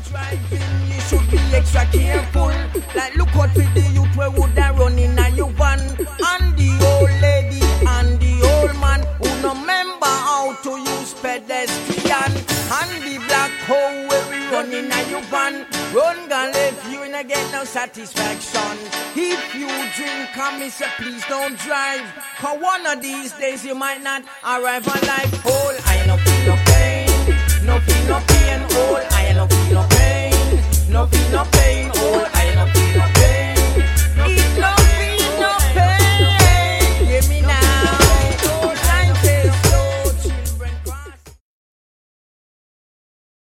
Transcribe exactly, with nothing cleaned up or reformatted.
driving, you should be extra careful. Like look out for the youth where would I run in a your van. And the old lady and the old man who no remember how to use pedestrian. And the black hole where we run in a your van. Run gonna let you and I get no satisfaction. If you drink and me say please don't drive. Cause one of these days you might not arrive alive. All I no feel no pain. No feel no pain, all I no feel no pain. No feel no pain, all